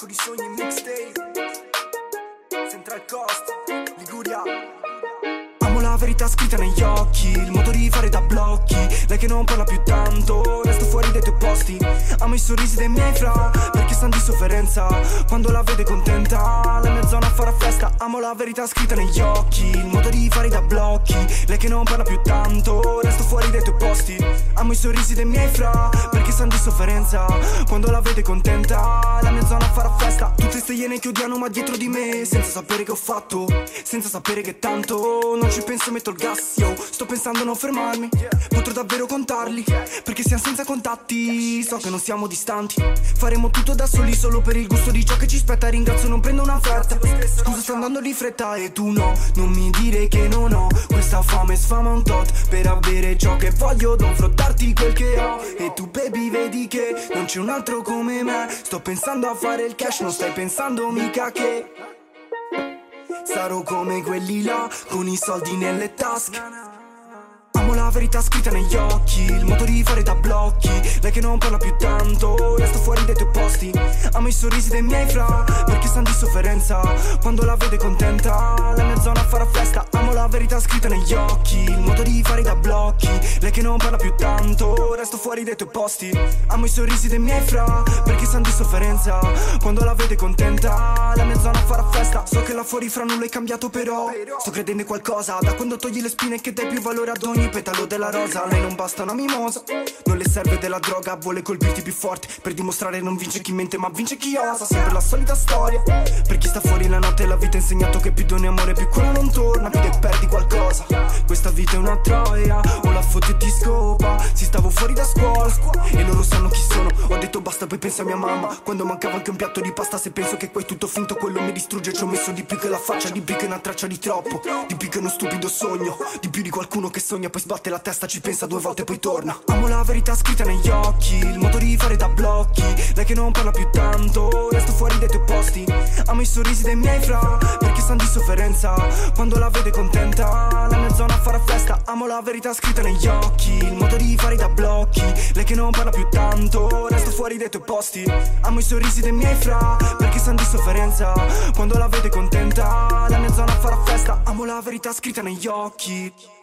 di sogni mixtape. Central Coast, Liguria. Amo la verità scritta negli occhi, il modo di fare da blocchi. Lei che non parla più tanto, resto fuori dai tuoi posti. Amo i sorrisi dei miei fra, perché stanno di sofferenza. Quando la vede contenta, la mia zona farà festa. Amo la verità scritta negli occhi, il modo di fare da blocchi. Lei che non parla più tanto, resto fuori dai tuoi posti. Amo i sorrisi dei miei fra, perché stanno di sofferenza. Quando la vede contenta, la mia zona farà festa. Tutte ste iene che odiano ma dietro di me, senza sapere che ho fatto, senza sapere che tanto non ci penso, metto il gas, yo. Sto pensando a non fermarmi, potrò davvero contarli, perché siamo senza contatti. So che non siamo distanti, faremo tutto da soli solo per il gusto di ciò che ci spetta. Ringrazio, non prendo una fretta. Scusa, sto andando di fretta e tu no. Non mi dire che non ho questa fame, sfama un tot per avere ciò che voglio. Dovrò darti quel che ho. E tu baby vedi che non c'è un altro come me. Sto pensando a fare il cash, non stai pensando mica che sarò come quelli là, con i soldi nelle tasche. Amo la verità scritta negli occhi, il modo di fare da blocchi. Lei che non parla più tanto, resto fuori dai tuoi posti. Amo i sorrisi dei miei fra, perché stanno di sofferenza. Quando la vede contenta, la mia zona farà festa. Amo la verità scritta negli occhi, il modo di fare da blocchi. Lei che non parla più tanto, resto fuori dai tuoi posti. Amo i sorrisi dei miei fra, perché stanno di sofferenza. Quando la vede contenta, la mia zona farà festa. So che là fuori fra non l'hai cambiato però sto credendo in qualcosa, da quando togli le spine che dai più valore ad ogni petalo della rosa. A lei non basta una mimosa, non le serve della droga, vuole colpirti più forte per dimostrare non vince chi mente ma vince chi osa. Sempre la solita storia, per chi sta fuori la notte la vita ha insegnato che più doni amore più quello non torna, più che perdi qualcosa. Questa vita è una troia, o la foto e ti scopa. Si stavo fuori da scuola e loro sanno chi sono. Ho detto basta, poi penso a mia mamma quando mancava anche un piatto di pasta. Se penso che qua è tutto finto, quello mi distrugge. Ci ho messo di più che la faccia, di più che una traccia di troppo, di più che uno stupido sogno, di più di qualcuno che sogna poi sbatte la testa, ci pensa due volte poi torna. Amo la verità scritta negli occhi, il modo di fare da blocchi. Lei che non parla più tanto, resto fuori dai tuoi posti. Amo i sorrisi dei miei fra, perché stanno di sofferenza. Quando la vede contenta, la mia zona farà festa. Amo la verità scritta negli occhi, il modo di fare da blocchi. Lei che non parla più tanto, resto fuori dai tuoi posti. Amo i sorrisi dei miei fra, perché stanno di sofferenza. Quando la vede contenta, la mia zona farà festa. Amo la verità scritta negli occhi.